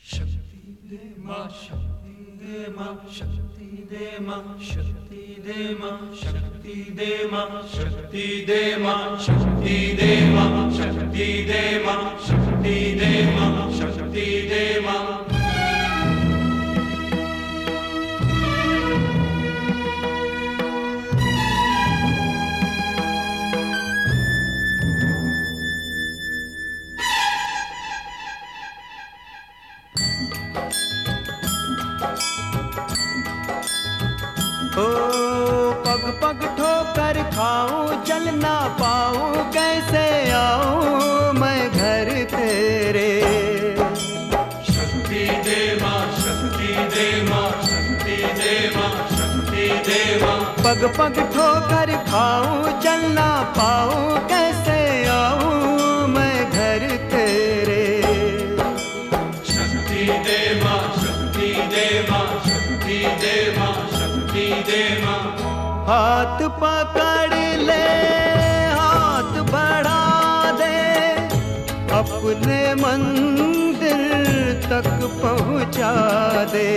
शक्ति दे माँ, शक्ति दे माँ, शक्ति दे माँ, शक्ति दे माँ, शक्ति दे माँ, शक्ति दे माँ, शक्ति दे माँ, शक्ति दे माँ, शक्ति दे माँ, शक्ति दे माँ। ओ पग पग ठोकर खाऊं, चल ना पाऊं, कैसे आऊं मैं घर तेरे। शक्ति दे माँ, शक्ति दे माँ, शक्ति दे माँ, शक्ति दे माँ। पग पग ठोकर खाऊं, चल ना पाऊं, कैसे आऊं मैं घर तेरे। शक्ति दे माँ, शक्ति दे माँ, शक्ति दे माँ, शक्ति दे माँ। हाथ पकड़ ले, हाथ बढ़ा दे, अपने मंदिर तक पहुँचा दे।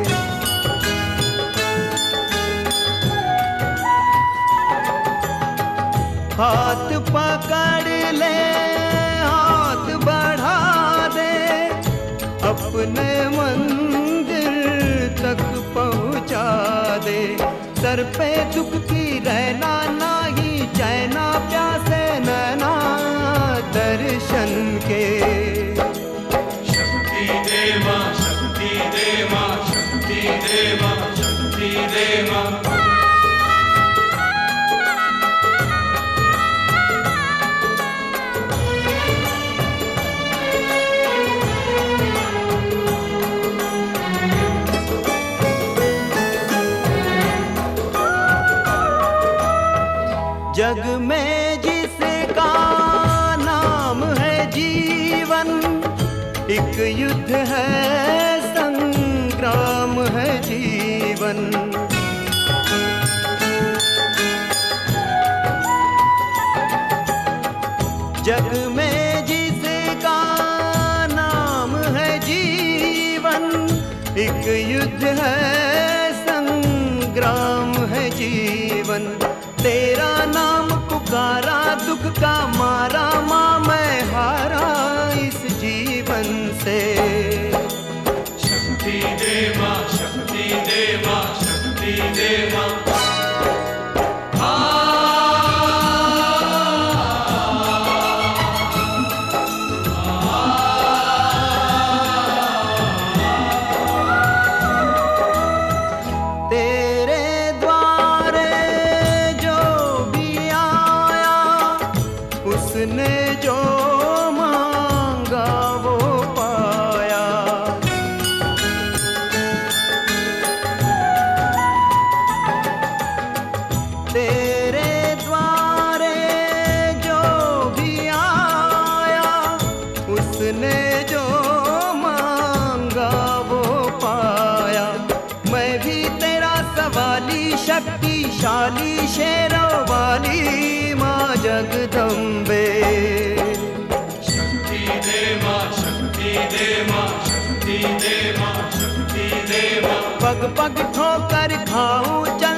हाथ पकड़ ले, हाथ बढ़ा दे, अपने मंदिर तक पहुँचा दे। सर पे दुख की रहना नाही, चैना प्यासे नैना दर्शन के। शक्ति दे माँ, शक्ति दे माँ, शक्ति दे माँ, शक्ति दे माँ। जग में जिसका नाम है जीवन, एक युद्ध है, संग्राम है जीवन। जग में जिसका नाम है जीवन, एक युद्ध है, संग्राम है जीवन। तेरा नाम पुकारा, दुख का मारा, माँ मैं हारा इस जीवन से। शक्ति दे माँ, शक्ति दे माँ, शक्ति दे माँ। उसने जो मांगा वो पाया। तेरे द्वारे जो भी आया, उसने जो मांगा वो पाया। मैं भी तेरा सवाली, शक्तिशाली, शेरों वाली माँ जगदम्बे। शक्ति दे माँ, शक्ति दे माँ, शक्ति दे माँ, शक्ति दे माँ। पग पग ठोकर खाऊं,